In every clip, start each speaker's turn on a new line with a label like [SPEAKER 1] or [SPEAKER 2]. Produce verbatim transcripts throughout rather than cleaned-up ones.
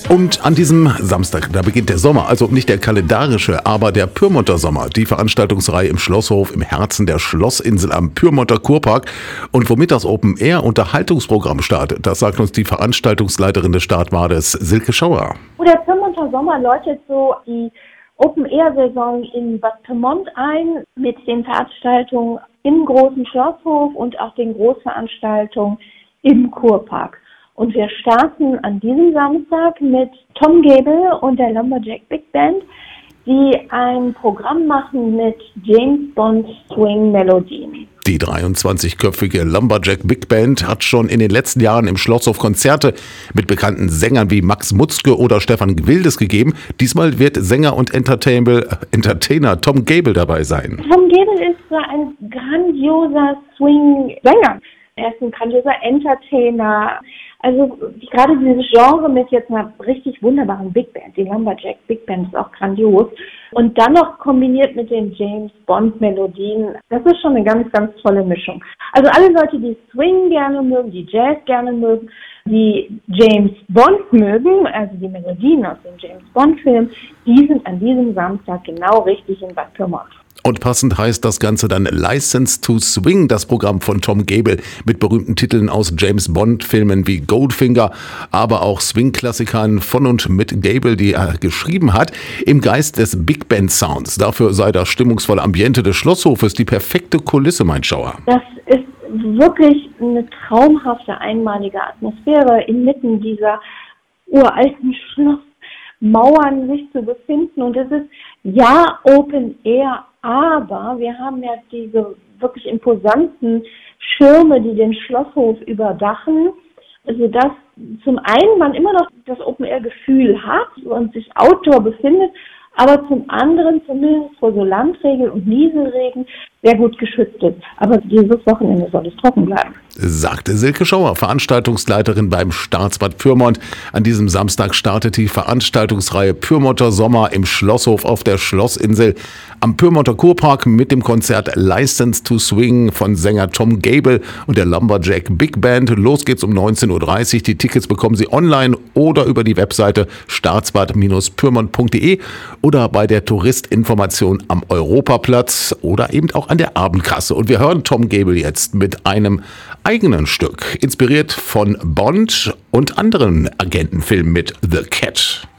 [SPEAKER 1] Und an diesem Samstag, da beginnt der Sommer, also nicht der kalendarische, aber der Pyrmonter Sommer. Die Veranstaltungsreihe im Schlosshof im Herzen der Schlossinsel am Pyrmonter Kurpark. Und womit das Open-Air-Unterhaltungsprogramm startet, das sagt uns die Veranstaltungsleiterin des Startwades, Silke Schauer.
[SPEAKER 2] Der Pyrmonter Sommer läutet so die Open-Air-Saison in Bad Pyrmont ein mit den Veranstaltungen im großen Schlosshof und auch den Großveranstaltungen im Kurpark. Und wir starten an diesem Samstag mit Tom Gable und der Lumberjack Big Band, die ein Programm machen mit James Bond Swing Melodien.
[SPEAKER 1] Die dreiundzwanzigköpfige Lumberjack Big Band hat schon in den letzten Jahren im Schlosshof Konzerte mit bekannten Sängern wie Max Mutzke oder Stefan Gwildes gegeben. Diesmal wird Sänger und Entertainer, Entertainer Tom Gable dabei sein.
[SPEAKER 2] Tom Gable ist so ein grandioser Swing-Sänger. Er ist ein grandioser Entertainer. Also gerade dieses Genre mit jetzt einer richtig wunderbaren Big Band, die Lumberjack Big Band ist auch grandios. Und dann noch kombiniert mit den James Bond Melodien, das ist schon eine ganz, ganz tolle Mischung. Also alle Leute, die Swing gerne mögen, die Jazz gerne mögen, die James Bond mögen, also die Melodien aus dem James Bond Film, die sind an diesem Samstag genau richtig in Bad Pyrmont.
[SPEAKER 1] Und passend heißt das Ganze dann License to Swing, das Programm von Tom Gable mit berühmten Titeln aus James Bond-Filmen wie Goldfinger, aber auch Swing-Klassikern von und mit Gable, die er geschrieben hat, im Geist des Big Band Sounds. Dafür sei das stimmungsvolle Ambiente des Schlosshofes die perfekte Kulisse, mein Schauer.
[SPEAKER 2] Das ist wirklich eine traumhafte, einmalige Atmosphäre inmitten dieser uralten Schlossmauern sich zu befinden. Und es ist ja Open Air, aber wir haben ja diese wirklich imposanten Schirme, die den Schlosshof überdachen, sodass zum einen man immer noch das Open-Air-Gefühl hat und sich outdoor befindet, aber zum anderen zumindest vor so Landregen und Nieselregen sehr gut geschützt ist. Aber dieses Wochenende soll es trocken bleiben.
[SPEAKER 1] Sagte Silke Schauer, Veranstaltungsleiterin beim Staatsbad Pyrmont. An diesem Samstag startet die Veranstaltungsreihe Pyrmonter Sommer im Schlosshof auf der Schlossinsel am Pyrmonter Kurpark mit dem Konzert License to Swing von Sänger Tom Gable und der Lumberjack Big Band. Los geht's um neunzehn Uhr dreißig. Die Tickets bekommen Sie online oder über die Webseite staatsbad Bindestrich pyrmont punkt de oder bei der Touristinformation am Europaplatz oder eben auch an der Abendkasse. Und wir hören Tom Gable jetzt mit einem eigenen Stück, inspiriert von Bond und anderen Agentenfilmen mit The Cat.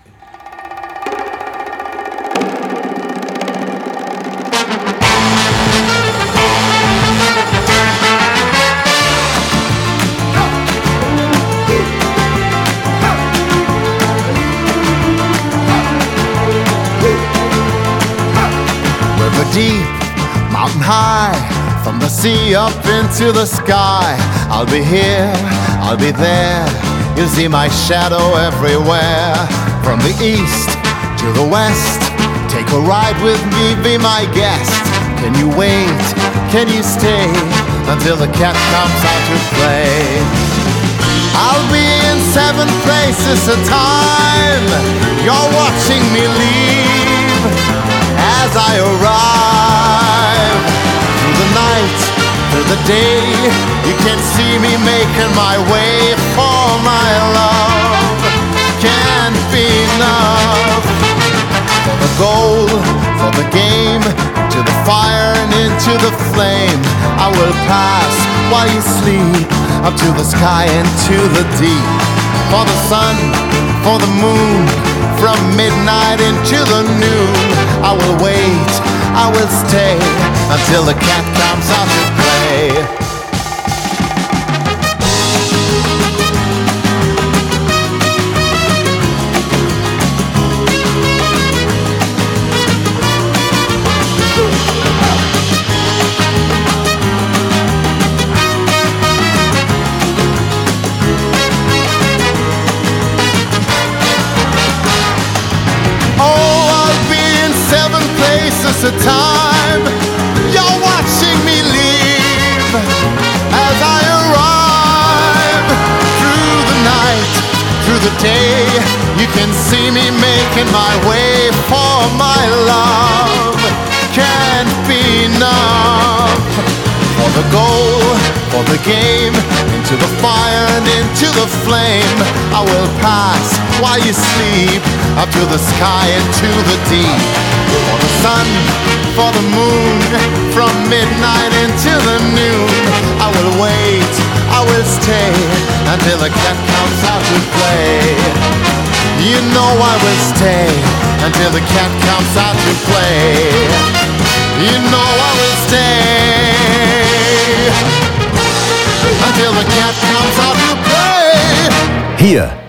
[SPEAKER 3] Deep, mountain high, from the sea up into the sky. I'll be here, I'll be there, you'll see my shadow everywhere. From the east to the west, take a ride with me, be my guest. Can you wait, can you stay, until the cat comes out to play? I'll be in seven places a time, you're watching me leave. As I arrive, through the night, through the day, you can see me making my way for my love. Can't be enough. For the goal, for the game, to the fire and into the flame, I will pass while you sleep, up to the sky and to the deep. For the sun, for the moon, from midnight into the noon, I will wait, I will stay, until the cat comes out to play. A time, you're watching me leave. As I arrive, through the night, through the day, you can see me making my way for my love. Can't be enough. For the goal, for the game, into the fire and into the flame. I will pass while you sleep, up to the sky and to the deep. For the sun, for the moon, from midnight into the noon. I will wait, I will stay, until the cat comes out to play. You know I will stay, until the cat comes out to play. You know I will stay, until the cat comes out to play.
[SPEAKER 4] Hier